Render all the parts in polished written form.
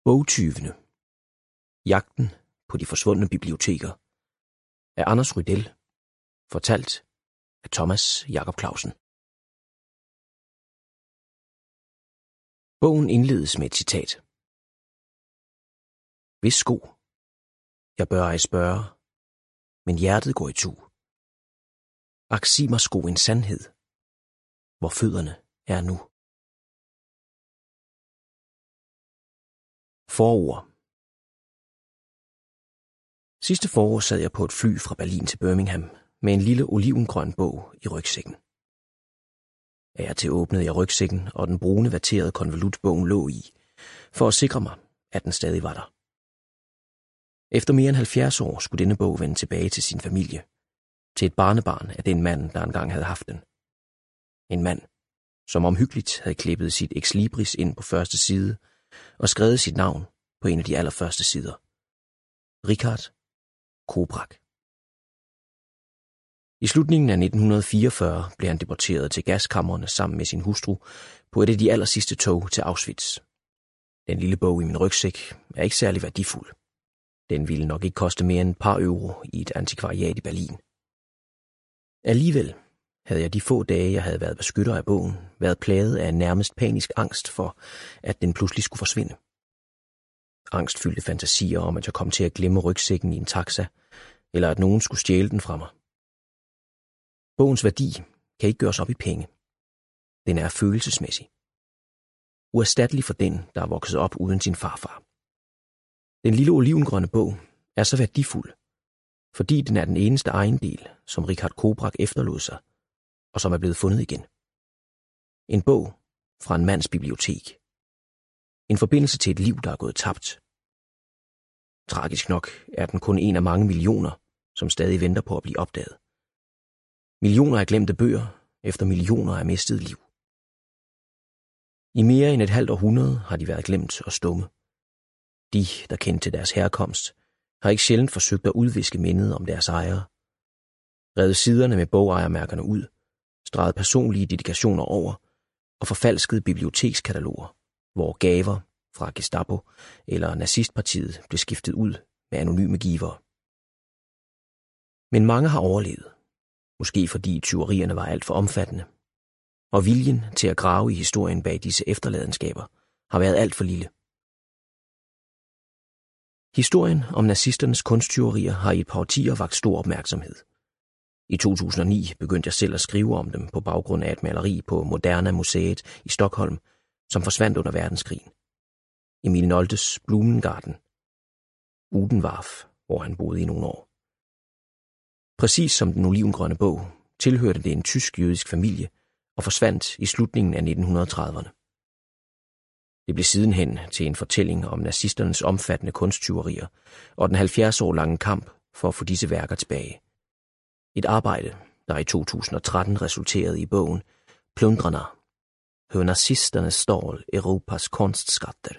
Bogtyvene. Jagten på de forsvundne biblioteker af Anders Rydell, fortalt af Thomas Jacob Clausen. Bogen indledes med et citat. Hvis sko, jeg bør ej spørge, men hjertet går i tu. Ak, sig mig sko en sandhed, hvor fødderne er nu. Forord. Sidste forår sad jeg på et fly fra Berlin til Birmingham med en lille olivengrøn bog i rygsækken. Af og til åbnede jeg rygsækken, og den brune vatterede konvolutbogen lå i, for at sikre mig, at den stadig var der. Efter mere end 70 år skulle denne bog vende tilbage til sin familie, til et barnebarn af den mand, der engang havde haft den. En mand, som omhyggeligt havde klippet sit ex libris ind på første side og skrevet sit navn på en af de allerførste sider. Richard Kobrak. I slutningen af 1944 blev han deporteret til gaskammerne sammen med sin hustru på et af de allersidste tog til Auschwitz. Den lille bog i min rygsæk er ikke særlig værdifuld. Den ville nok ikke koste mere end et par euro i et antikvariat i Berlin. Alligevel havde jeg de få dage, jeg havde været beskytter af bogen, været plaget af en nærmest panisk angst for, at den pludselig skulle forsvinde. Angstfyldte fantasier om, at jeg kom til at glemme rygsækken i en taxa, eller at nogen skulle stjæle den fra mig. Bogens værdi kan ikke gøres op i penge. Den er følelsesmæssig. Uerstattelig for den, der er vokset op uden sin farfar. Den lille olivengrønne bog er så værdifuld, fordi den er den eneste ejendel, som Richard Kobrak efterlod sig, og som er blevet fundet igen. En bog fra en mands bibliotek. En forbindelse til et liv, der er gået tabt. Tragisk nok er den kun en af mange millioner, som stadig venter på at blive opdaget. Millioner af glemte bøger, efter millioner af mistet liv. I mere end et halvt århundrede har de været glemt og stumme. De, der kendte til deres herkomst, har ikke sjældent forsøgt at udviske mindet om deres ejere. Revet siderne med bogejermærkerne ud, streget personlige dedikationer over og forfalskede bibliotekskataloger, hvor gaver fra Gestapo eller nazistpartiet blev skiftet ud med anonyme givere. Men mange har overlevet, måske fordi tyverierne var alt for omfattende, og viljen til at grave i historien bag disse efterladenskaber har været alt for lille. Historien om nazisternes kunsttyverier har i et par årtier vakt stor opmærksomhed. I 2009 begyndte jeg selv at skrive om dem på baggrund af et maleri på Moderna Museet i Stockholm, som forsvandt under verdenskrigen. Emil Noltes Blumengarten, Udenwarf, hvor han boede i nogle år. Præcis som den olivengrønne bog tilhørte det en tysk-jødisk familie og forsvandt i slutningen af 1930'erne. Det blev sidenhen til en fortælling om nazisternes omfattende kunsttyverier og den 70 år lange kamp for at få disse værker tilbage. Et arbejde, der i 2013 resulterede i bogen Plundrarna, hør nazisterne stål Europas kunstskatter.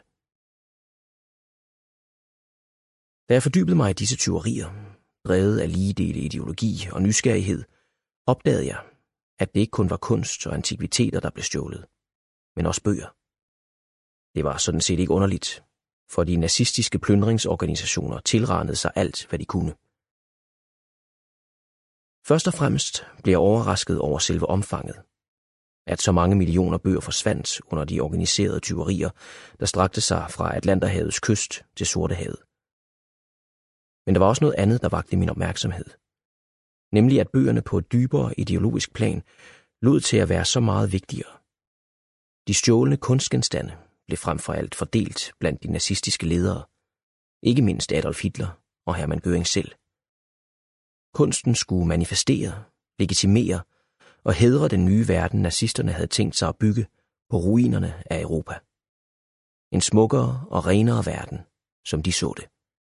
Da jeg fordybede mig i disse tyverier, drevet af ligedele ideologi og nysgerrighed, opdagede jeg, at det ikke kun var kunst og antikviteter, der blev stjålet, men også bøger. Det var sådan set ikke underligt, for de nazistiske plyndringsorganisationer tilranede sig alt, hvad de kunne. Først og fremmest blev jeg overrasket over selve omfanget. At så mange millioner bøger forsvandt under de organiserede tyverier, der strakte sig fra Atlanterhavets kyst til Sortehavet. Men der var også noget andet, der vakte min opmærksomhed. Nemlig at bøgerne på et dybere ideologisk plan lod til at være så meget vigtigere. De stjålne kunstgenstande blev frem for alt fordelt blandt de nazistiske ledere, ikke mindst Adolf Hitler og Hermann Göring selv. Kunsten skulle manifestere, legitimere og hædre den nye verden, nazisterne havde tænkt sig at bygge på ruinerne af Europa. En smukkere og renere verden, som de så det.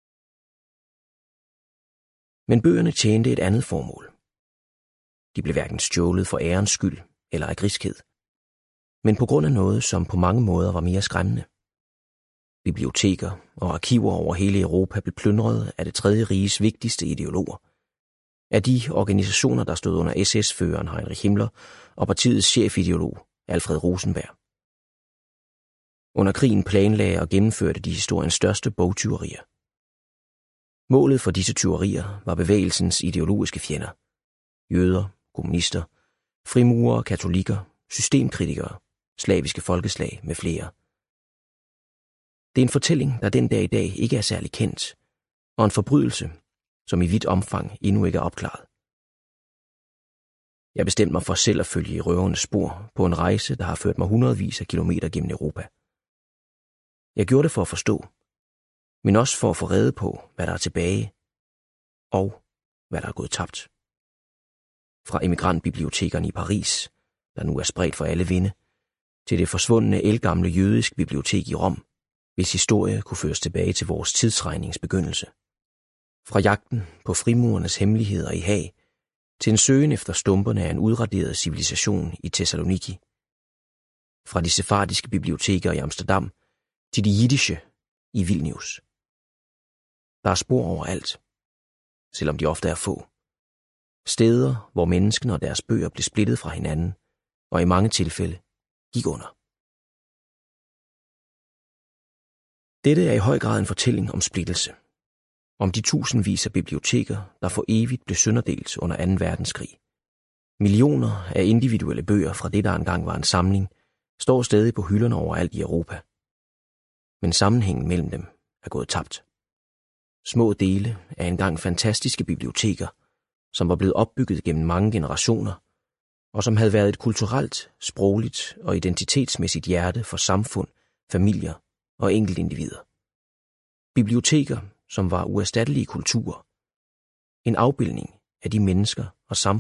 Men bøgerne tjente et andet formål. De blev hverken stjålet for ærens skyld eller af griskhed, men på grund af noget, som på mange måder var mere skræmmende. Biblioteker og arkiver over hele Europa blev plyndret af det tredje riges vigtigste ideologer, af de organisationer, der stod under SS-føreren Heinrich Himmler og partiets chefideolog Alfred Rosenberg. Under krigen planlagde og gennemførte de historiens største bogtyverier. Målet for disse tyverier var bevægelsens ideologiske fjender. Jøder, kommunister, frimurere, katolikker, systemkritikere, slaviske folkeslag med flere. Det er en fortælling, der den dag i dag ikke er særlig kendt, og en forbrydelse, som i vidt omfang endnu ikke er opklaret. Jeg bestemte mig for selv at følge i røvernes spor på en rejse, der har ført mig hundredvis af kilometer gennem Europa. Jeg gjorde det for at forstå, men også for at få rede på, hvad der er tilbage, og hvad der er gået tabt. Fra emigrantbibliotekerne i Paris, der nu er spredt for alle vinde, til det forsvundne ældgamle jødiske bibliotek i Rom, hvis historie kunne føres tilbage til vores tidsregnings begyndelse. Fra jagten på frimurernes hemmeligheder i Haag, til en søgen efter stumperne af en udraderet civilisation i Thessaloniki. Fra de sefardiske biblioteker i Amsterdam til de jiddische i Vilnius. Der er spor overalt, selvom de ofte er få. Steder, hvor menneskene og deres bøger blev splittet fra hinanden, og i mange tilfælde gik under. Dette er i høj grad en fortælling om splittelse. Om de tusindvis af biblioteker, der for evigt blev sønderdelt under 2. verdenskrig. Millioner af individuelle bøger fra det, der engang var en samling, står stadig på hylderne overalt i Europa. Men sammenhængen mellem dem er gået tabt. Små dele af engang fantastiske biblioteker, som var blevet opbygget gennem mange generationer, og som havde været et kulturelt, sprogligt og identitetsmæssigt hjerte for samfund, familier og enkeltindivider. Biblioteker, som var uerstattelige kulturer. En afbildning af de mennesker og samfund,